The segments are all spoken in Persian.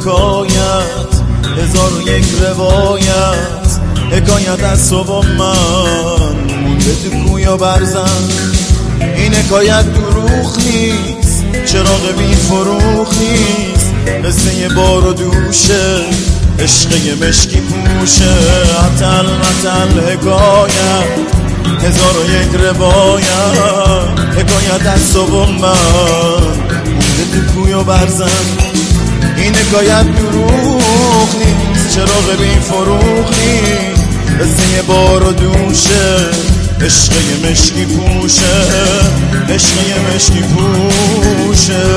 حکایت، 1001 روایت، حکایت از تو و من مونده تو کوی و برزن. این حکایت دروغ نیست، چراغ بی فروغ نیست، قصه بار و دوشه، عشق مشکی پوشه. عطل مطل حکایت، 1001 روایت، حکایت از تو و من مونده تو کوی و برزن. این حکایت دروغ نیست، چراغ بی فروغ نیست، قصه بار و دوشه، عشق مشکی پوشه، عشق مشکی پوشه.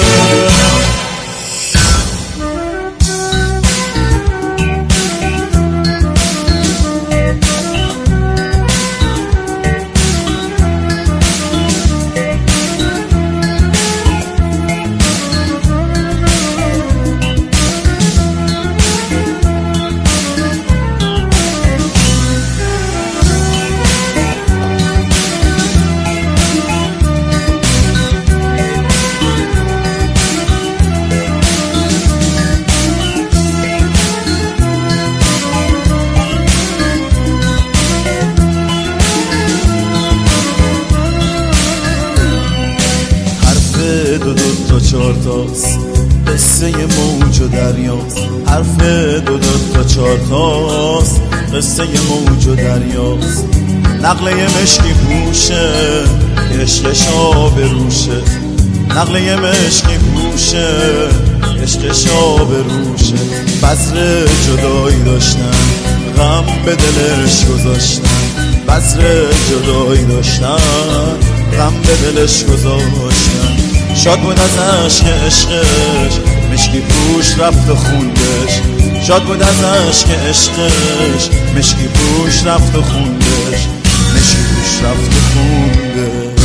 دو تا چهار تاست، قصه موج و دریاست. حرف دو تا چهار تاست، قصه موج و دریاست. نقله مشکی پوشه، عشقش آب روشه. نقله مشکی پوشه، عشقش آب روشه. بذر جدایی داشتن، غم به دلش گذاشتن. بذر جدایی داشتن، غم به دلش گذاشتن. شاد بود از عشق عشقش، مشکی پوش رفت و خوندش. شاد بود از عشق عشقش، مشکی پوش رفت و خوندش. مشکی پوش رفت و خوندش.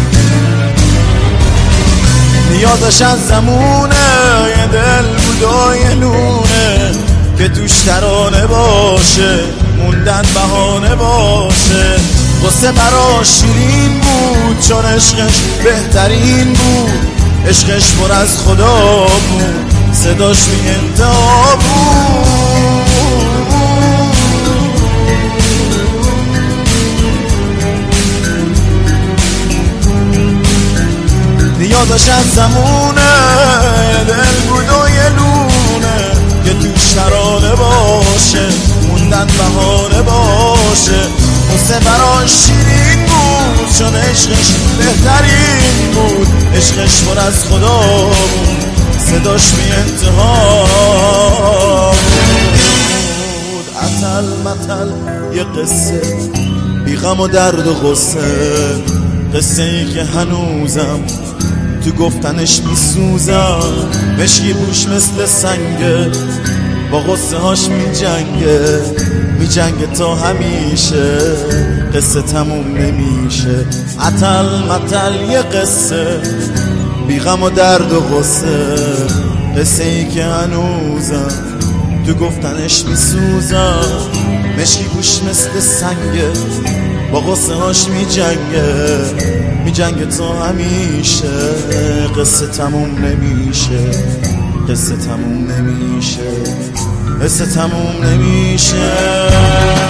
نیازش از زمونه، یه دل بود و یه لونه که توش ترانه باشه، موندن بهانه باشه. قصه براش شیرین بود، چون عشقش بهترین بود. عشقش پر از خدا بود، صداش بی انتها بود. نیازش از زمونه، یه دل بود و یه لونه که توش ترانه باشه، موندن بهانه باشه. قصه براش شیرین بود، چون عشقش بهترین بود. عشقش پر از خدا بود، صداش بی انتها بود. عطل مطل یه قصه، بی غم و درد و غصه. قصه ای که هنوزم تو گفتنش میسوزم. مشکی پوش مثل سنگه، با غصه هاش میجنگه. میجنگه تا همیشه، قصه تموم نمیشه. عطل مطل یه قصه، بی غم و درد و غصه. قصه ای که هنوزم تو گفتنش میسوزم. مشکی پوش مثل سنگه، با غصه هاش میجنگه. میجنگه تا همیشه، قصه تموم نمیشه. قصه تموم نمیشه، قصه تموم نمیشه.